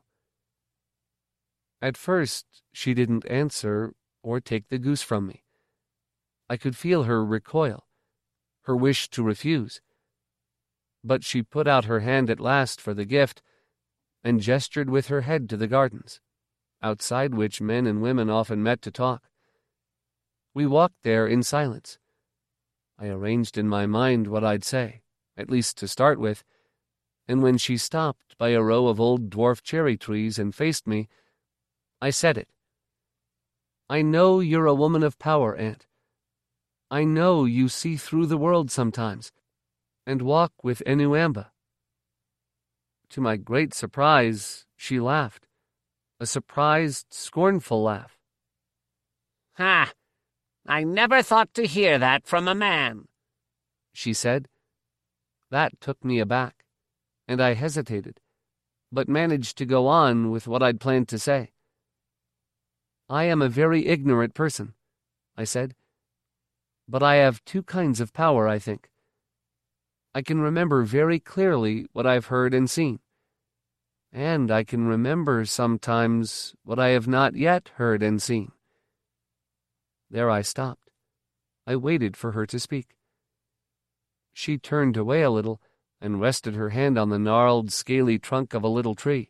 At first, she didn't answer or take the goose from me. I could feel her recoil, her wish to refuse. But she put out her hand at last for the gift and gestured with her head to the gardens, outside which men and women often met to talk. We walked there in silence. I arranged in my mind what I'd say, at least to start with, and when she stopped by a row of old dwarf cherry trees and faced me, I said it. "I know you're a woman of power, Aunt. I know you see through the world sometimes, and walk with Enuamba." To my great surprise, she laughed, a surprised, scornful laugh. "Ha! I never thought to hear that from a man," she said. That took me aback, and I hesitated, but managed to go on with what I'd planned to say. I am a very ignorant person, I said, but I have two kinds of power, I think. I can remember very clearly what I've heard and seen, and I can remember sometimes what I have not yet heard and seen. There I stopped. I waited for her to speak. She turned away a little and rested her hand on the gnarled, scaly trunk of a little tree.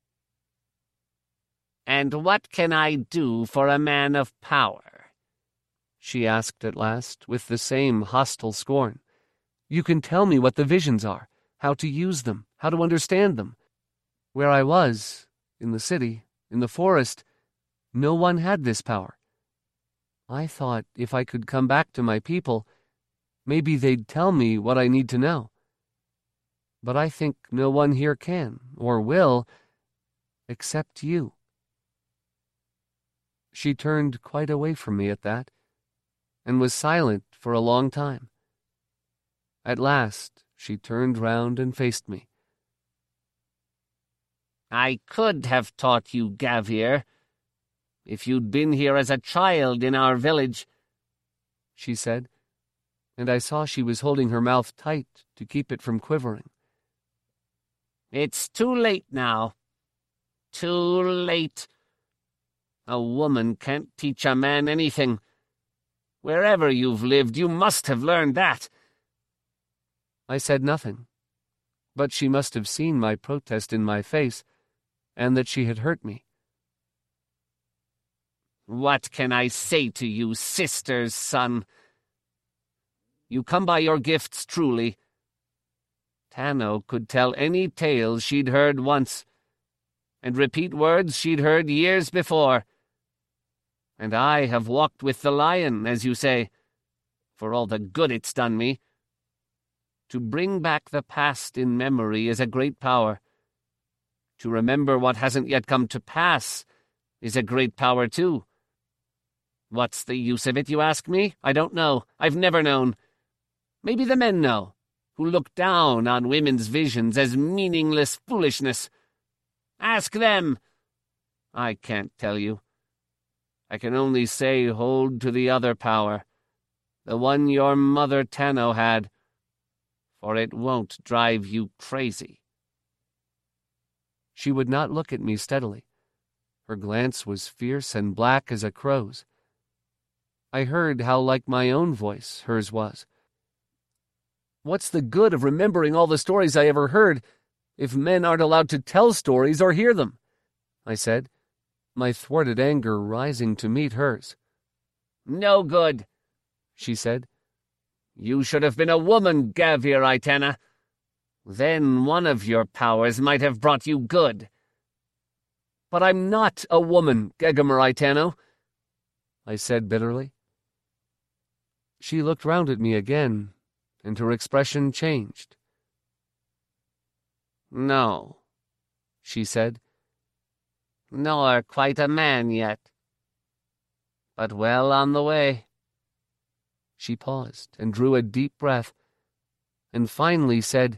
"And what can I do for a man of power?" she asked at last, with the same hostile scorn. "You can tell me what the visions are, how to use them, how to understand them. Where I was, in the city, in the forest, no one had this power. I thought if I could come back to my people, maybe they'd tell me what I need to know. But I think no one here can, or will, except you." She turned quite away from me at that, and was silent for a long time. At last, she turned round and faced me. "I could have taught you, Gavir, if you'd been here as a child in our village," she said, and I saw she was holding her mouth tight to keep it from quivering. "It's too late now. Too late. A woman can't teach a man anything. Wherever you've lived, you must have learned that." I said nothing, but she must have seen my protest in my face, and that she had hurt me. "What can I say to you, sister's son? You come by your gifts truly. Tano could tell any tale she'd heard once, and repeat words she'd heard years before. And I have walked with the lion, as you say, for all the good it's done me. To bring back the past in memory is a great power. To remember what hasn't yet come to pass is a great power too. What's the use of it, you ask me? I don't know. I've never known. Maybe the men know, who look down on women's visions as meaningless foolishness. Ask them. I can't tell you. I can only say hold to the other power, the one your mother Tano had, for it won't drive you crazy." She would not look at me steadily. Her glance was fierce and black as a crow's. I heard how like my own voice hers was. "What's the good of remembering all the stories I ever heard if men aren't allowed to tell stories or hear them?" I said, my thwarted anger rising to meet hers. "No good," she said. "You should have been a woman, Gavir Aitana. Then one of your powers might have brought you good." "But I'm not a woman, Gegamor Aitano," I said bitterly. She looked round at me again, and her expression changed. "No," she said, "nor quite a man yet, but well on the way." She paused and drew a deep breath, and finally said,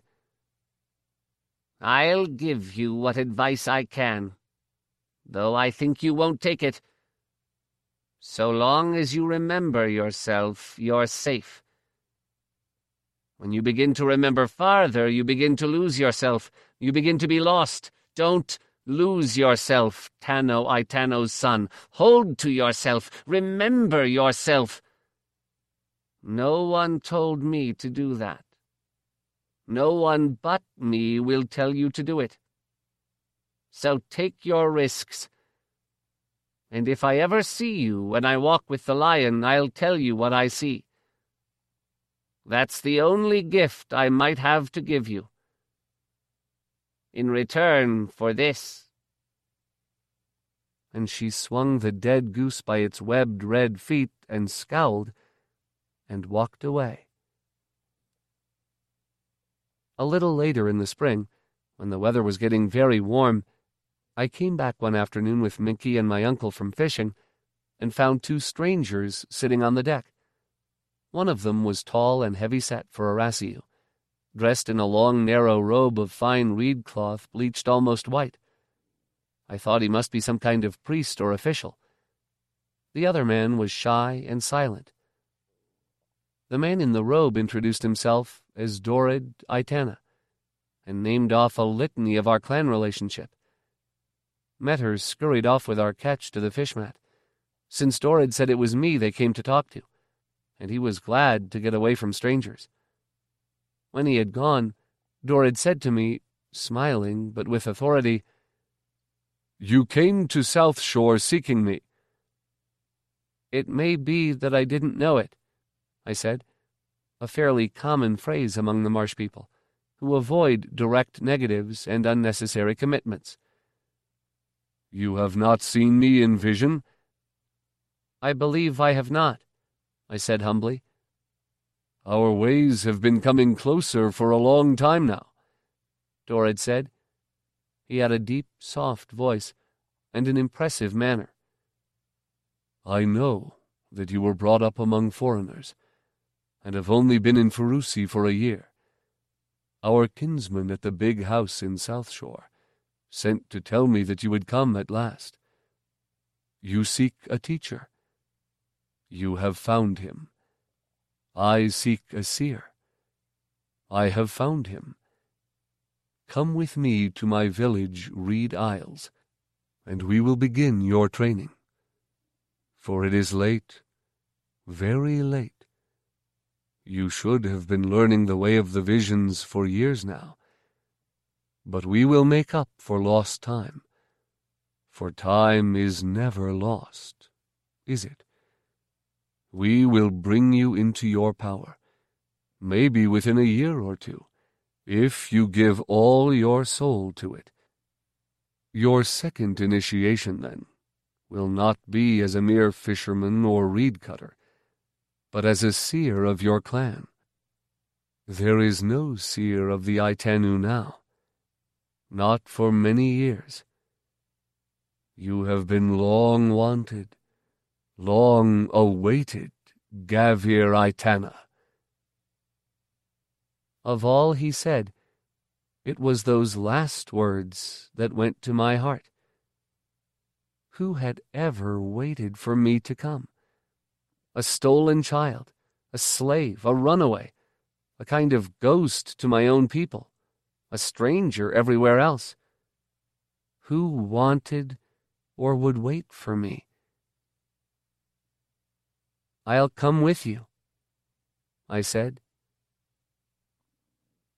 "I'll give you what advice I can, though I think you won't take it. So long as you remember yourself, you're safe. When you begin to remember farther, you begin to lose yourself. You begin to be lost. Don't lose yourself, Tano Aitano's son. Hold to yourself. Remember yourself. No one told me to do that. No one but me will tell you to do it. So take your risks. And if I ever see you when I walk with the lion, I'll tell you what I see. That's the only gift I might have to give you. In return for this." And she swung the dead goose by its webbed red feet and scowled, and walked away. A little later in the spring, when the weather was getting very warm, I came back one afternoon with Minky and my uncle from fishing, and found two strangers sitting on the deck. One of them was tall and heavy-set for a Rassiu. dressed in a long, narrow robe of fine reed cloth bleached almost white. I thought he must be some kind of priest or official. The other man was shy and silent. The man in the robe introduced himself as Dorid Aitana, and named off a litany of our clan relationship. Metters scurried off with our catch to the fish mat, since Dorid said it was me they came to talk to, and he was glad to get away from strangers. When he had gone, Dorid said to me, smiling but with authority, "You came to South Shore seeking me." "It may be that I didn't know it," I said, a fairly common phrase among the marsh people, who avoid direct negatives and unnecessary commitments. "You have not seen me in vision?" "I believe I have not," I said humbly. "Our ways have been coming closer for a long time now," Dorid said. He had a deep, soft voice and an impressive manner. "I know that you were brought up among foreigners, and have only been in Ferrusi for a year. Our kinsman at the big house in South Shore sent to tell me that you had come at last. You seek a teacher. You have found him. I seek a seer. I have found him. Come with me to my village, Reed Isles, and we will begin your training. For it is late, very late. You should have been learning the way of the visions for years now. But we will make up for lost time. For time is never lost, is it? We will bring you into your power, maybe within a year or two, if you give all your soul to it. Your second initiation, then, will not be as a mere fisherman or reed cutter, but as a seer of your clan. There is no seer of the Aitanu now, not for many years. You have been long wanted, long awaited, Gavir Aitana." Of all he said, it was those last words that went to my heart. Who had ever waited for me to come? A stolen child, a slave, a runaway, a kind of ghost to my own people, a stranger everywhere else. Who wanted or would wait for me? "I'll come with you," I said.